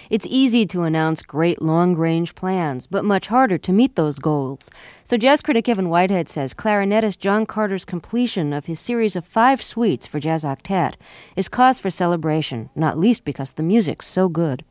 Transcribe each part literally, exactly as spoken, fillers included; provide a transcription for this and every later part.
It's easy to announce great long-range plans, but much harder to meet those goals. So jazz critic Evan Whitehead says clarinetist John Carter's completion of his series of five suites for Jazz Octet is cause for celebration, not least because the music's so good.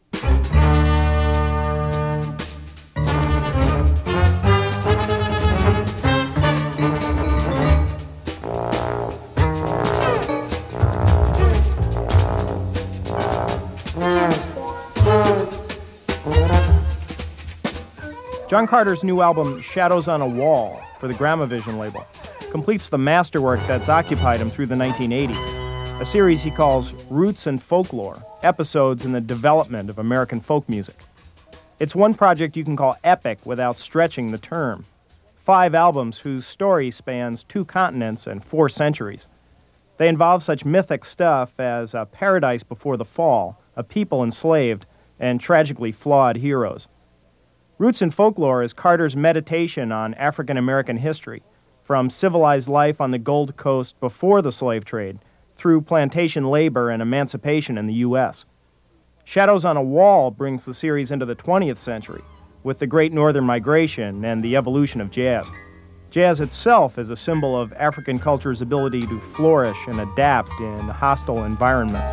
John Carter's new album, Shadows on a Wall, for the Gramavision label, completes the masterwork that's occupied him through the nineteen eighties, a series he calls Roots and Folklore, episodes in the development of American folk music. It's one project you can call epic without stretching the term. Five albums whose story spans two continents and four centuries. They involve such mythic stuff as a paradise before the fall, a people enslaved, and tragically flawed heroes. Roots and Folklore is Carter's meditation on African-American history, from civilized life on the Gold Coast before the slave trade, through plantation labor and emancipation in the U S Shadows on a Wall brings the series into the twentieth century, with the Great Northern Migration and the evolution of jazz. Jazz itself is a symbol of African culture's ability to flourish and adapt in hostile environments.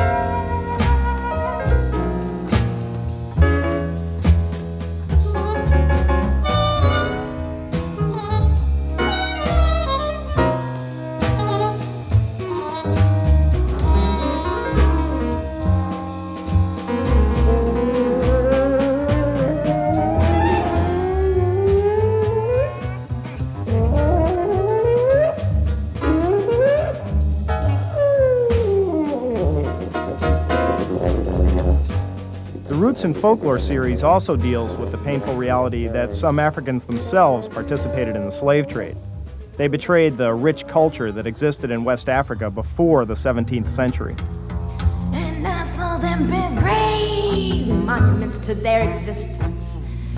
Roots and Folklore series also deals with the painful reality that some Africans themselves participated in the slave trade. They betrayed the rich culture that existed in West Africa before the seventeenth century. And I saw them build great monuments to their existence.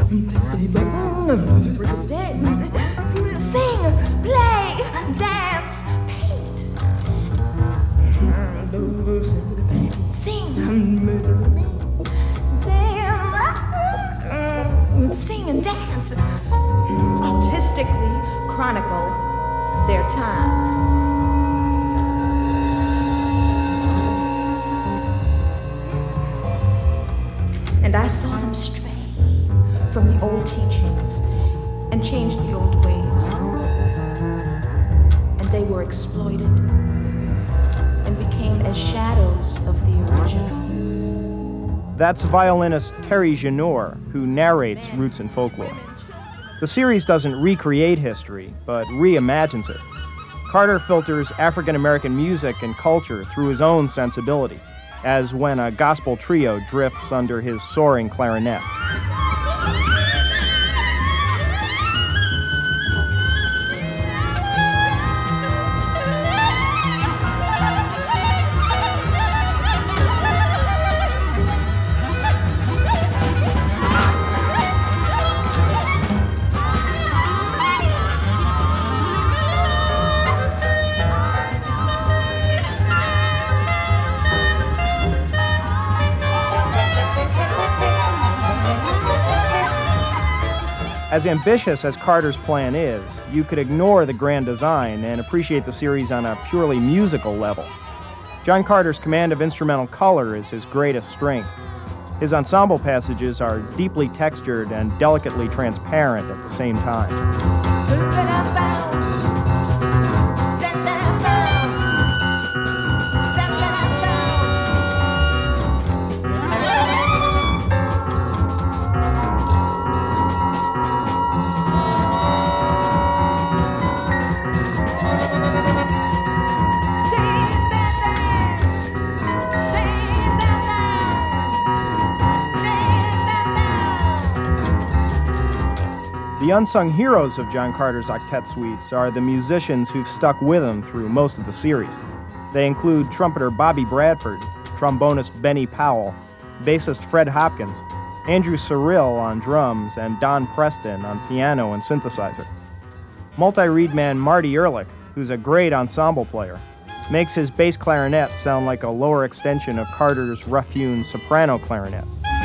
Sing, play, dance, paint. Sing, sing and dance, artistically chronicle their time. And I saw them stray from the old teachings and change the old ways. And they were exploited and became as shadows of the original. That's violinist Terry Janour, who narrates Roots and Folklore. The series doesn't recreate history, but reimagines it. Carter filters African-American music and culture through his own sensibility, as when a gospel trio drifts under his soaring clarinet. As ambitious as Carter's plan is, you could ignore the grand design and appreciate the series on a purely musical level. John Carter's command of instrumental color is his greatest strength. His ensemble passages are deeply textured and delicately transparent at the same time. The unsung heroes of John Carter's octet suites are the musicians who've stuck with him through most of the series. They include trumpeter Bobby Bradford, trombonist Benny Powell, bassist Fred Hopkins, Andrew Cyrille on drums, and Don Preston on piano and synthesizer. Multi-reed man Marty Ehrlich, who's a great ensemble player, makes his bass clarinet sound like a lower extension of Carter's rough-hewn soprano clarinet.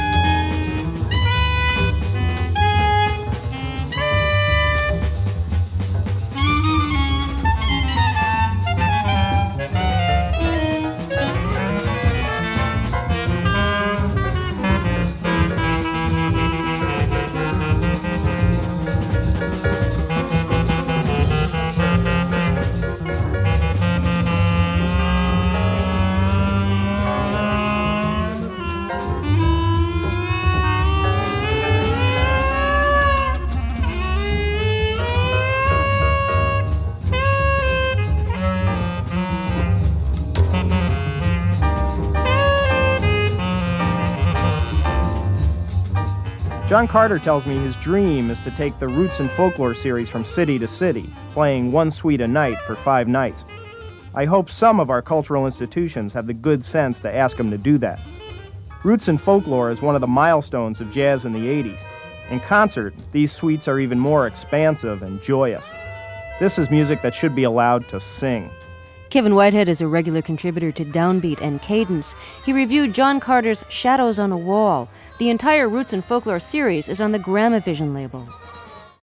John Carter tells me his dream is to take the Roots and Folklore series from city to city, playing one suite a night for five nights. I hope some of our cultural institutions have the good sense to ask him to do that. Roots and Folklore is one of the milestones of jazz in the eighties. In concert, these suites are even more expansive and joyous. This is music that should be allowed to sing. Kevin Whitehead is a regular contributor to Downbeat and Cadence. He reviewed John Carter's Shadows on a Wall. The entire Roots and Folklore series is on the Gramavision label.